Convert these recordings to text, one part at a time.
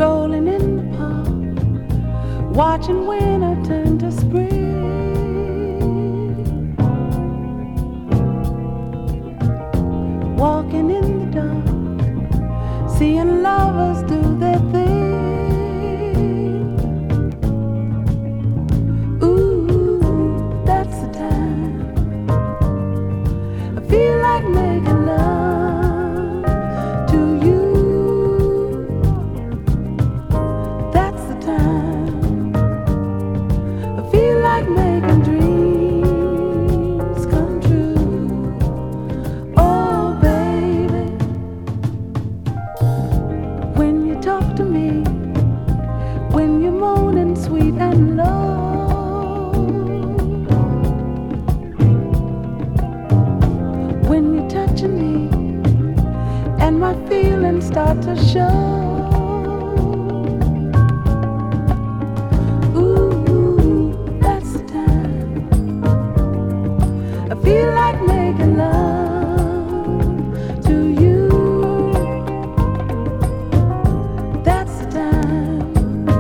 strolling in the park, watching winter turn to spring. Walking in the dark, seeing lovers do their thing. Ooh, that's the time I feel like making love to you. That's the time I feel like making dreams come true. Oh baby, when you talk to me, when you're moaning sweet and low, when you're touching me and my feelings start to show. Ooh, that's the time I feel like making love to you. That's the time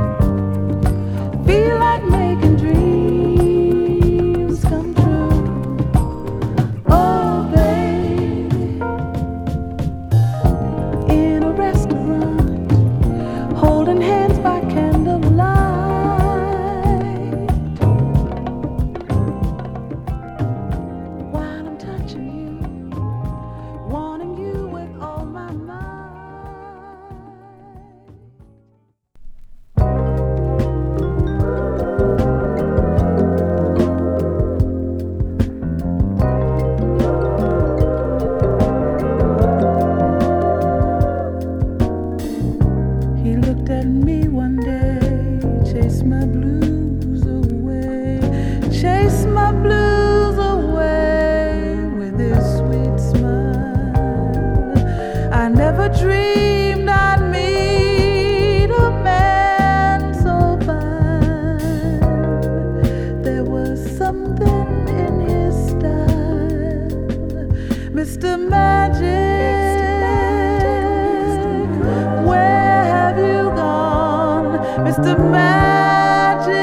I feel like making dreams come true. Oh baby, in a restaurant, holding hands by candlelight, while I'm touching you, wanting you with all my mind. He looked at me one day, chased my blues away, chased my blues away with his sweet smile. I never dreamed I'd meet a man so fine. There was something in his style, Mr. Magic. Where have you gone, Mr. Magic?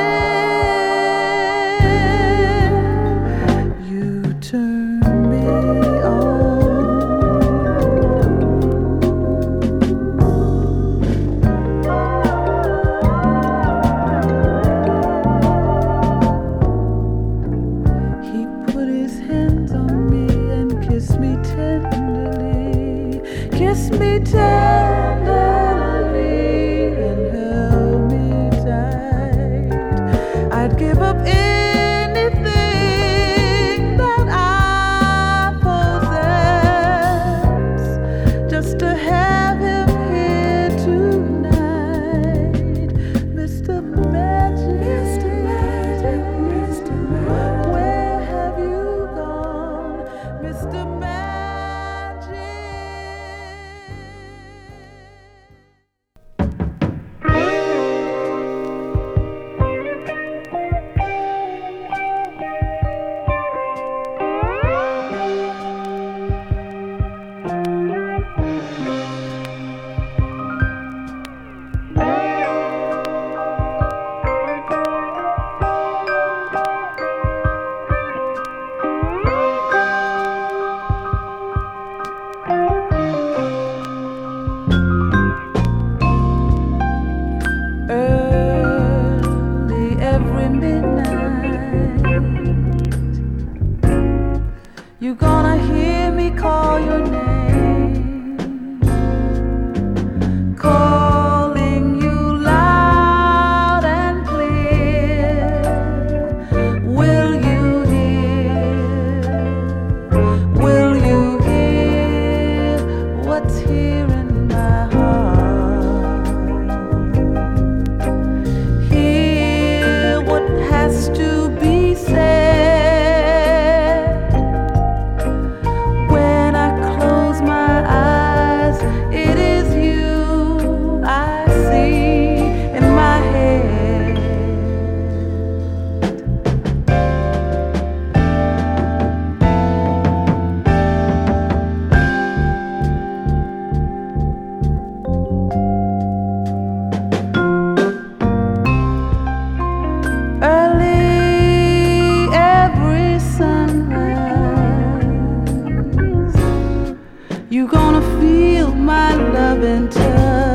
feel my love and touch.